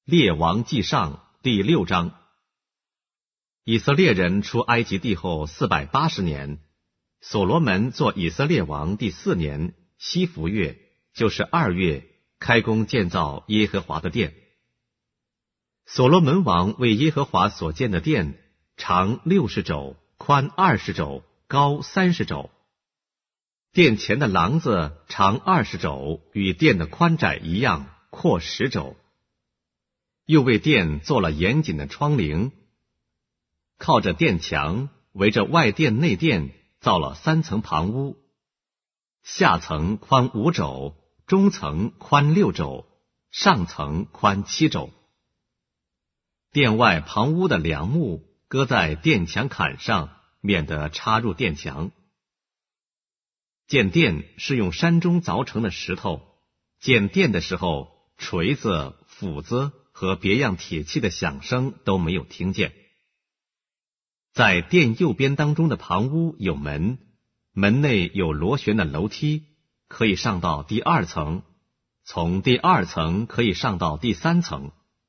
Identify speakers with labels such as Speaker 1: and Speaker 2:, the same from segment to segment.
Speaker 1: 列王纪上第6章。以色列人出埃及地后480年，所罗门做以色列王第4年西弗月，就是2月，开工建造耶和华的殿。所罗门王为耶和华所建的殿，长60肘，宽20肘，高30肘。殿前的廊子长20肘，与殿的宽窄一样，阔10肘。又为殿做了严谨的窗棂，靠着殿墙，围着外殿内殿造了3层旁屋，下层宽5肘，中层宽6肘，上层宽7肘。殿外旁屋的梁木搁在殿墙坎上，免得插入殿墙。建殿是用山中凿成的石头，建殿的时候，锤子、斧子和别样铁器的响声都没有听见。在殿右边当中的旁屋有门，门内有螺旋的楼梯，可以上到第2层，从第2层可以上到第3层。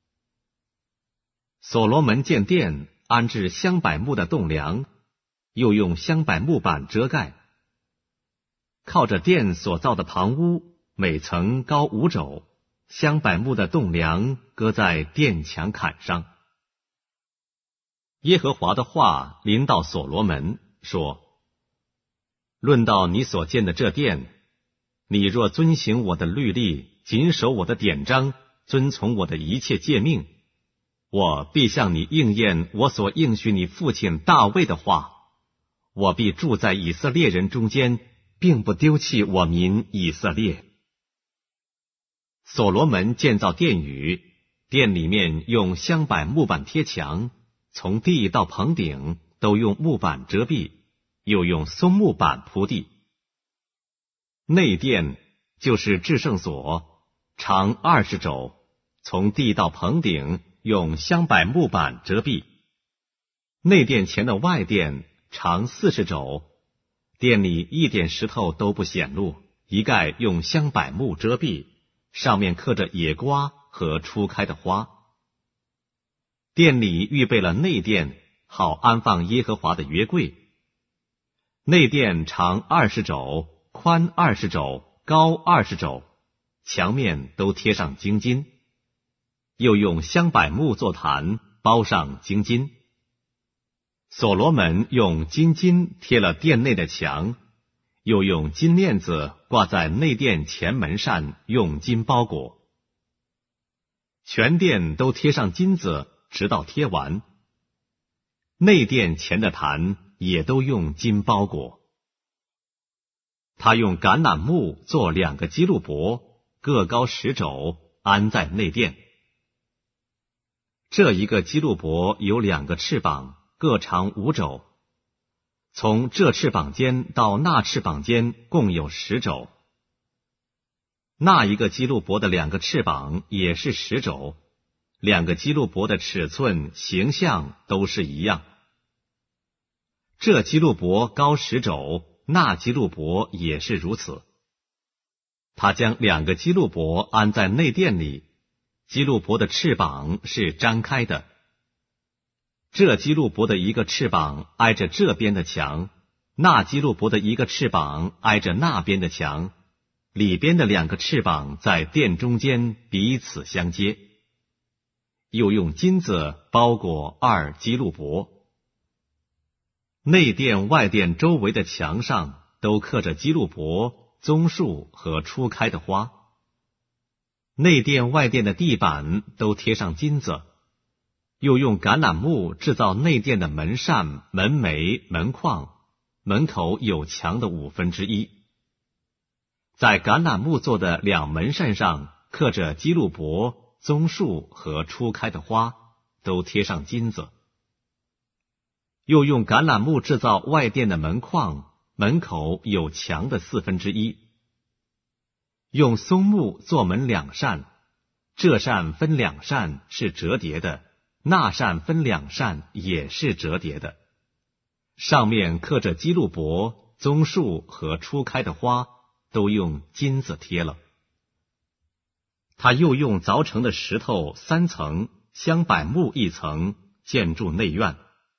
Speaker 1: 所罗门建殿，安置香柏木的栋梁，又用香柏木板遮盖。靠着殿所造的旁屋，每层高5肘，香柏木的栋梁搁在殿墙坎上。耶和华的话临到所罗门，说：论到你所建的这殿，你若遵行我的律例，谨守我的典章，遵从我的一切诫命，我必向你应验我所应许你父亲大卫的话，我必住在以色列人中间，并不丢弃我民以色列。所罗门建造殿宇，殿里面用香柏木板贴墙，从地到棚顶都用木板遮蔽，又用松木板铺地。内殿就是至圣所，长20肘，从地到棚顶用香柏木板遮蔽。内殿前的外殿长40肘，殿里一点石头都不显露，一概用香柏木遮蔽，上面刻着野瓜和初开的花。殿里预备了内殿，好安放耶和华的约柜。内殿长20肘，宽20肘，高20肘，墙面都贴上金金，又用香柏木做坛，包上金金。所罗门用金金贴了殿内的墙，又用金链子挂在内殿前门上，用金包裹。全殿都贴上金子，直到贴完。内殿前的坛也都用金包裹。他用橄榄木做2个基路伯，各高10肘，安在内殿。这一个基路伯有2个翅膀，各长5肘，从这翅膀间到那翅膀间共有10肘。那一个基路伯的2个翅膀也是10肘，2个基路伯的尺寸、形象都是一样。这基路伯高10肘，那基路伯也是如此。他将2个基路伯安在内殿里，基路伯的翅膀是张开的。这基路伯的1个翅膀挨着这边的墙，那基路伯的1个翅膀挨着那边的墙，里边的2个翅膀在殿中间彼此相接。又用金子包裹2基路伯。内殿外殿周围的墙上都刻着基路伯、棕树和初开的花。内殿外殿的地板都贴上金子，又用橄榄木制造内殿的门扇、门楣、门框，门口有墙的1/5。在橄榄木做的2门扇上刻着基路伯、棕树和初开的花，都贴上金子。又用橄榄木制造外殿的门框，门口有墙的1/4。用松木做门2扇，这扇分2扇是折叠的，那扇分2扇也是折叠的，上面刻着基路伯、棕树和初开的花，都用金子贴了。 他又用凿成的石头3层，香柏木1层，建筑内院。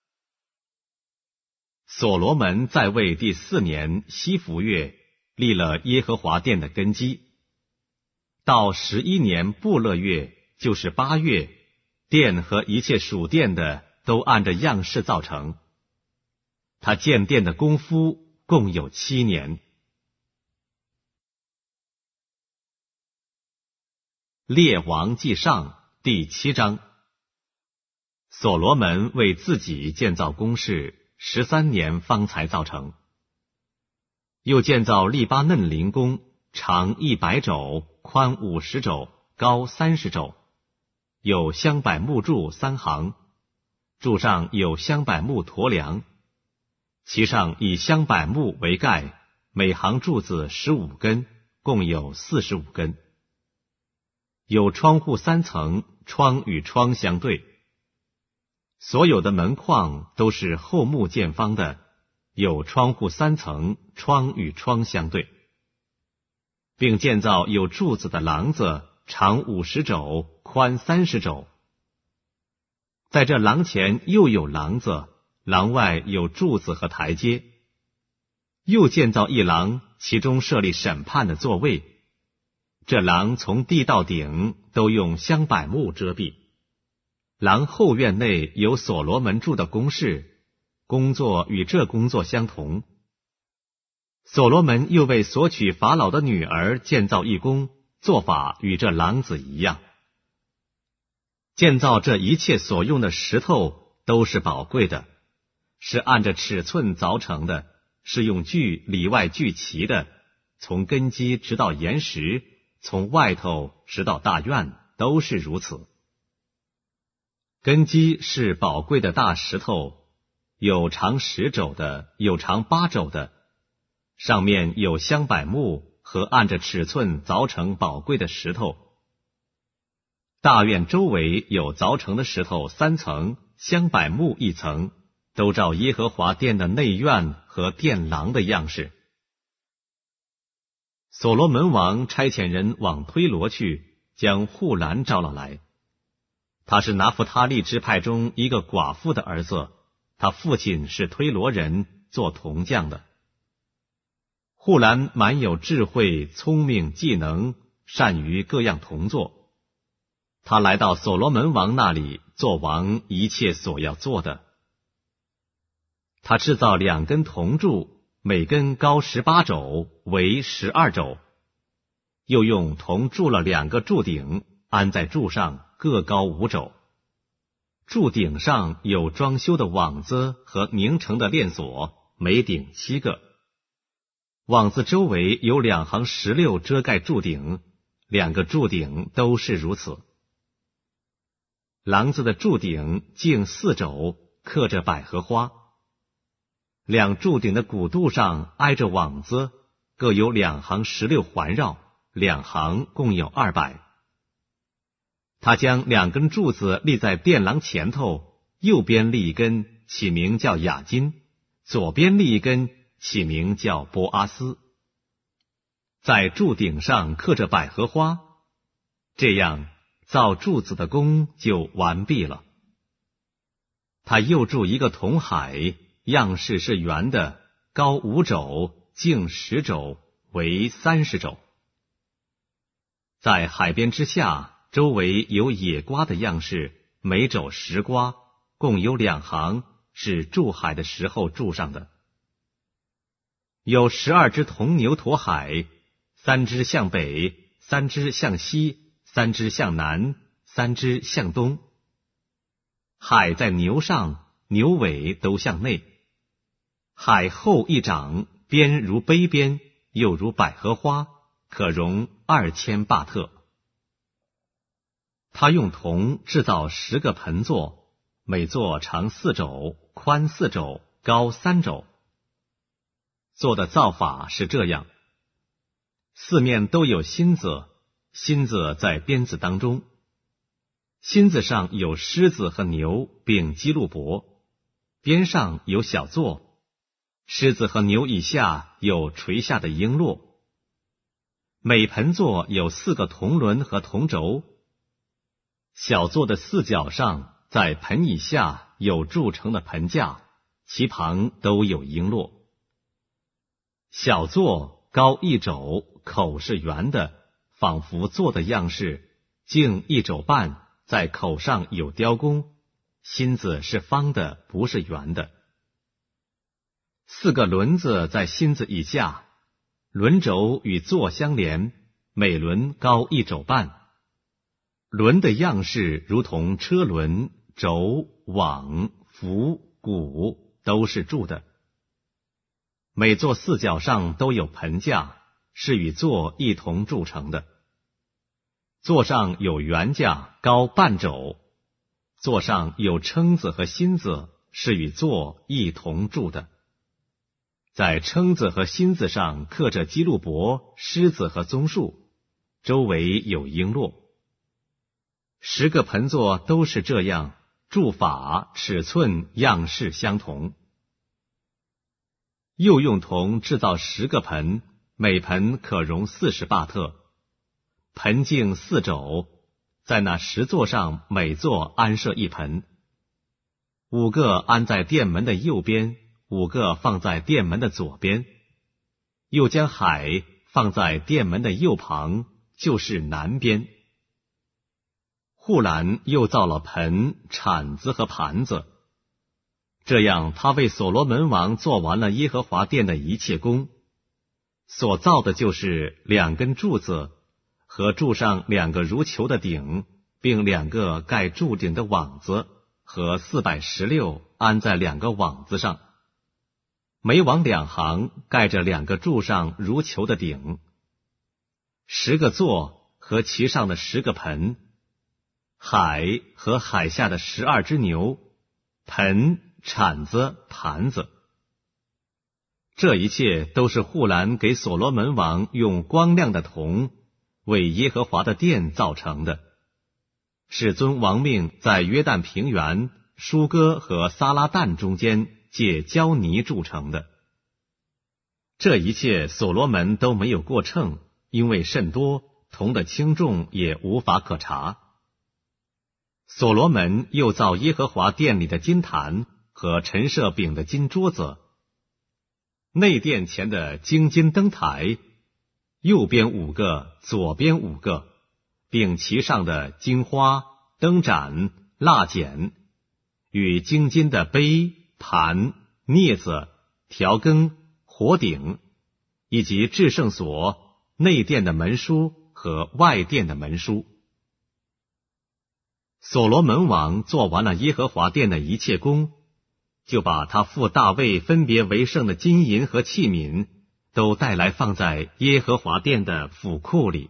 Speaker 1: 所罗门在位第4年西弗月，立了耶和华殿的根基。到11年布勒月，就是8月，殿和一切属殿的都按着样式造成。他建殿的功夫共有7年。列王纪上第7章。所罗门为自己建造宫室13年方才造成。又建造利巴嫩林宫，长100肘，宽50肘，高30肘，有香柏木柱3行，柱上有香柏木驼梁，其上以香柏木为盖，每行柱子15根，共有45根。有窗户3层，窗与窗相对。所有的门框都是厚木见方的，有窗户3层，窗与窗相对。并建造有柱子的廊子，长50肘，宽30肘。在这廊前又有廊子，廊外有柱子和台阶。又建造一廊，其中设立审判的座位。这廊从地到顶都用香柏木遮蔽。廊后院内有所罗门住的宫室，工作与这工作相同。所罗门又为索取法老的女儿建造一宫，做法与这廊子一样。建造这一切所用的石头都是宝贵的，是按着尺寸凿成的，是用锯里外锯齐的，从根基直到岩石，从外头直到大院，都是如此。根基是宝贵的大石头，有长10肘的，有长8肘的，上面有香柏木和按着尺寸凿成宝贵的石头。大院周围有凿成的石头3层，香柏木1层，都照耶和华殿的内院和殿廊的样式。所罗门王差遣人往推罗去，将户兰招了来。他是拿弗他利支派中一个寡妇的儿子，他父亲是推罗人，做铜匠的。户兰满有智慧、聪明、技能，善于各样铜作。他来到所罗门王那里，做王一切所要做的。他制造2根铜柱，每根高18肘，围12肘。又用铜铸了2个柱顶，安在柱上，各高5肘。柱顶上有装修的网子和拧成的链锁，每顶7个。网子周围有2行16遮盖柱顶，2个柱顶都是如此。廊子的柱顶径4肘，刻着百合花。2柱顶的骨肚上挨着网子，各有2行16环绕，2行共有200。他将2根柱子立在殿廊前头，右边立一根，起名叫雅金；左边立一根，起名叫波阿斯。在柱顶上刻着百合花，这样造柱子的工就完毕了。他又筑一个铜海，样式是圆的，高5肘，径10肘，围30肘。在海边之下，周围有野瓜的样式，每肘10瓜，共有2行，是筑海的时候筑上的。有12只铜牛驮海，3只向北，3只向西，3只向南，3只向东。海在牛上，牛尾都向内。海厚1掌，边如杯边，又如百合花，可容2000巴特。他用铜制造10个盆座，每座长4肘，宽4肘，高3肘。做的造法是这样：四面都有心子，心子在鞭子当中。心子上有狮子和牛，并基路伯，边上有小座。狮子和牛以下有垂下的璎珞。 每盆座有4个铜轮和铜轴，小座的4角上，在盆以下有铸成的盆架，其旁都有璎珞。小座高1肘，口是圆的，仿佛座的样式，径1肘半，在口上有雕工，心子是方的，不是圆的。4个轮子在心子以下，轮轴与座相连，每轮高1肘半。轮的样式如同车轮、轴、网、扶、鼓都是铸的。每座4角上都有盆架，是与座一同铸成的。座上有圆架，高半肘。座上有蛏子和心子，是与座一同铸的。在蛏子和心子上刻着基路伯、狮子和棕树，周围有璎珞。10个盆座都是这样，铸法、尺寸、样式相同。又用铜制造10个盆，每盆可容40巴特，盆径4肘，在那10座上每座安设1盆，5个安在殿门的右边，5个放在殿门的左边，又将海放在殿门的右旁，就是南边。户兰又造了盆、铲子和盘子，这样他为所罗门王做完了耶和华殿的一切工。所造的就是2根柱子和柱上2个如球的顶，并2个盖柱顶的网子，和416安在2个网子上，每网2行盖着2个柱上如球的顶。10个座和其上的10个盆，海和海下的12只牛，盆、铲子、盘子。这一切都是户兰给所罗门王用光亮的铜为耶和华的殿造成的。世尊王命在约旦平原、舒哥和撒拉旦中间借胶泥铸成的。这一切所罗门都没有过秤，因为甚多，铜的轻重也无法可查。所罗门又造耶和华殿里的金坛和陈设饼的金桌子，内殿前的金金灯台，右边5个，左边5个，并其上的金花、灯盏、蜡剪，与金金的杯、盘、镊子、调羹、火鼎，以及至圣所、内殿的门书和外殿的门书。所罗门王做完了耶和华殿的一切工，就把他父大卫分别为圣的金银和器皿都带来放在耶和华殿的府库里。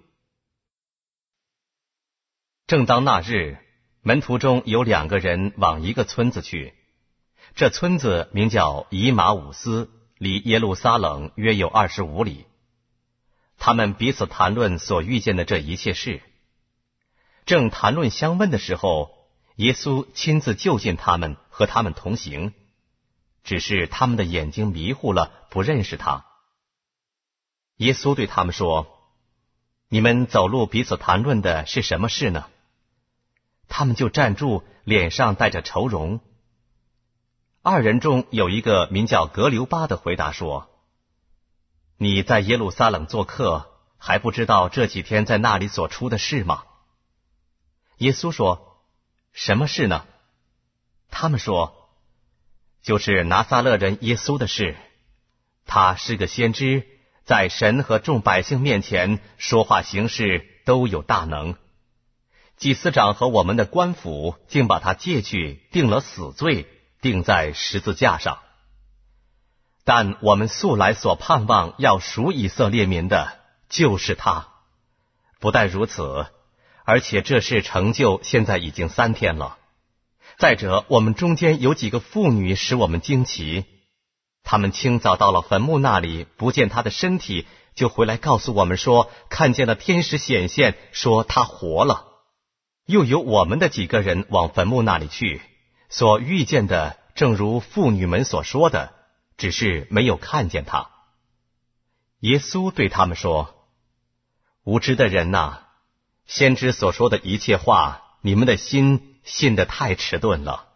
Speaker 2: 正当那日，门徒中有2个人往一个村子去，这村子名叫以马忤斯，离耶路撒冷约有25里。他们彼此谈论所遇见的这一切事。正谈论相问的时候，耶稣亲自就近他们，和他们同行，只是他们的眼睛迷糊了，不认识他。耶稣对他们说：你们走路彼此谈论的是什么事呢？他们就站住，脸上带着愁容。2人中有一个名叫格留巴的回答说：你在耶路撒冷做客，还不知道这几天在那里所出的事吗？耶稣说：什么事呢？他们说：就是拿撒勒人耶稣的事。他是个先知，在神和众百姓面前说话行事都有大能。祭司长和我们的官府竟把他借去，定了死罪，钉在十字架上。但我们素来所盼望要赎以色列民的，就是他。不但如此，而且这事成就现在已经3天了。再者，我们中间有几个妇女使我们惊奇，她们清早到了坟墓那里，不见他的身体，就回来告诉我们说，看见了天使显现，说他活了。又有我们的几个人往坟墓那里去，所遇见的正如妇女们所说的，只是没有看见他。耶稣对他们说： 无知的人哪，先知所说的一切话，你们的心信得太迟钝了。